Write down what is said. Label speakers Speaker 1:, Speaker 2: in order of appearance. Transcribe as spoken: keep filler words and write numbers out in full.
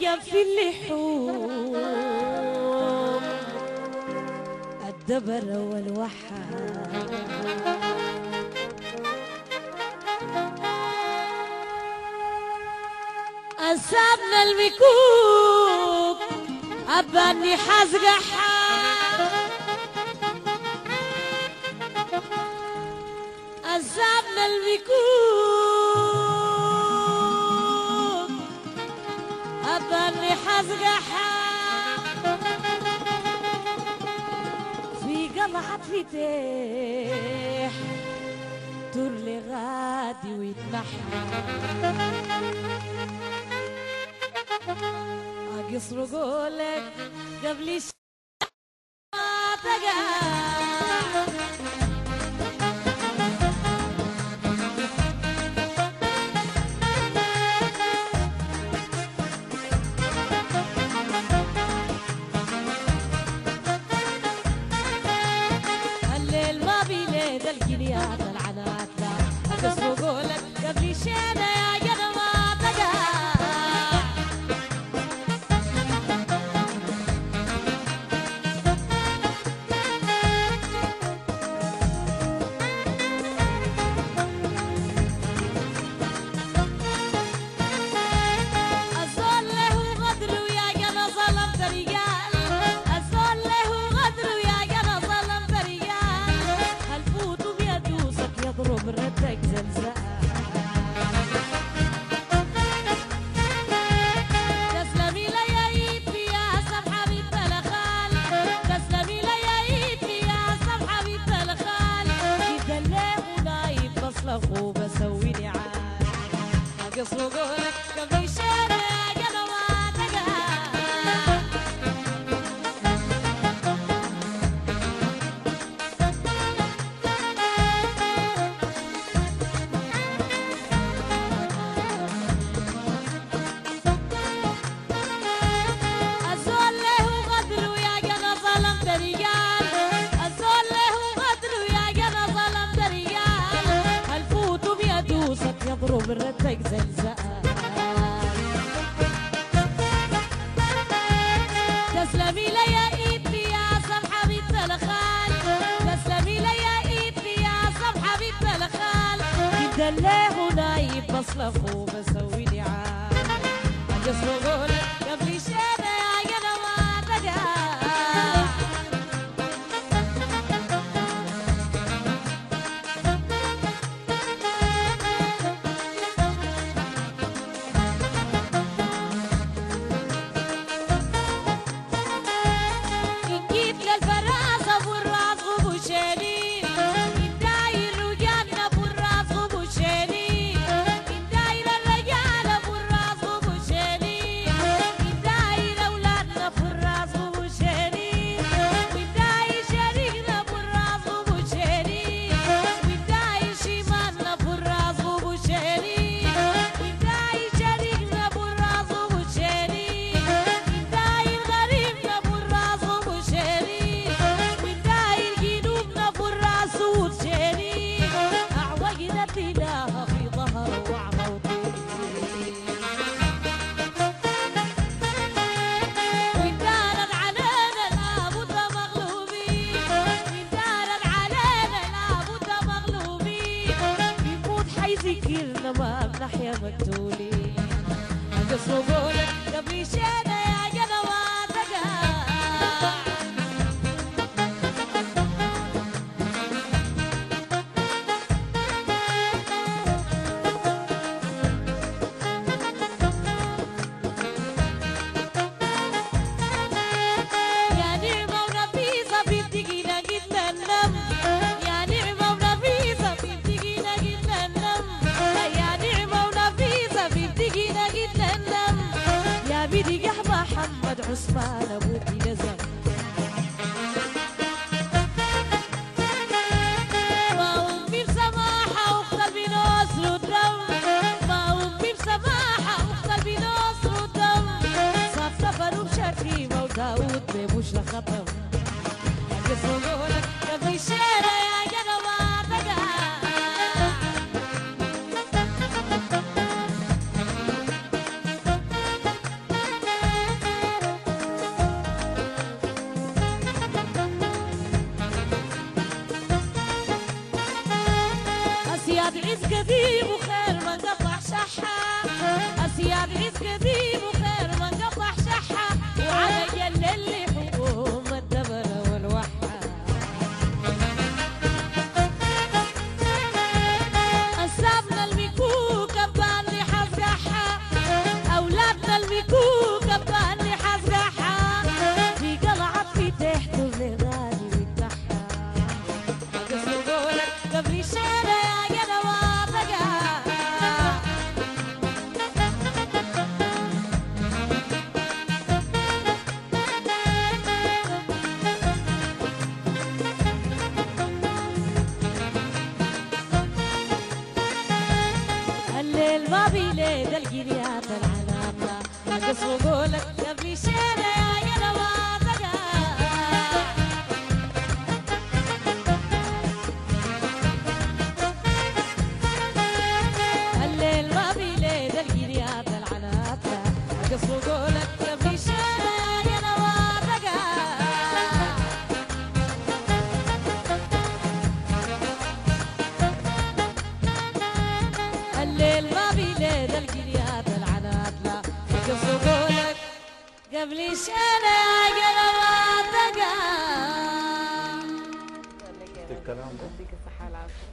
Speaker 1: والريا في اللحوم الدبر والوحال أسابنا المكوك أباني حزقحا أسابنا المكوك أباني حزقحا في قلعة فتح تور لغادي ويتنحى أقصر قولك قبل الشمعة تقع الليل ما بيليد القليات العنات لا أقصر قولك قبل الشمعة يا جنما تقع ردك زلزال تسلمي لي يا ايدي يا سمحة بنت الخال تسلمي لي يا ايدي يا سمحة بنت الخال جدا ليه ونايم بصلخ وبسوي نعال اقصر قولك قبل الشارع يا جنواتك يضرب ردك زلزال تسلمي لي يا ايدي يا سمحة بنت الخال تسلمي لي يا ايدي يا سمحة بنت الخال جدا ليه ونايم بصلخ وبسوي نعال اقصر قولك قبل الشارع يا جنواتك ذكرنا ما بنحيا مقتولين اقصر قولك قبل شينا يا جنواتك يا نعمة ونفيسة بنتقينا جدا النم يا نعمة ونفيسة بنتقينا جدا النم يا نعمة ونفيسة بنتقينا جدا النم يا بيدي قحبة محمد عثمان ابوكي نزم ما امي بسماحة وقلبي نصر الدم ما امي بسماحة وقلبي نصر الدم صار سفر وشكيمة وداود بمش لخطم اقصر قولك قبل الشارع يا جنواتك أسياد عز قديم وخير ما قطع شحة أسياد عز قديم وخير ما قطع شحة وعلى جل اللي حكومة الدبرة والوحة أنسابنا المكوك أبان لي حزقحة أولادنا المكوك أبان لي حزقحة في قلعة في تحت اللي غالي ويتبحى قصر قولك قبل شينا يا قنواتك الليل ما بيليد القريات العناطة قصر قولك قبل شينا يا قنواتك الليل ما بيليد القريات العناطة قصر قولك قبل شينا يا قنواتك الليل ما بيليد القريات العنات لا قصوا قولك قبل سنة قلباتك
Speaker 2: الكلام ده.
Speaker 3: يديك الصحة والعافية.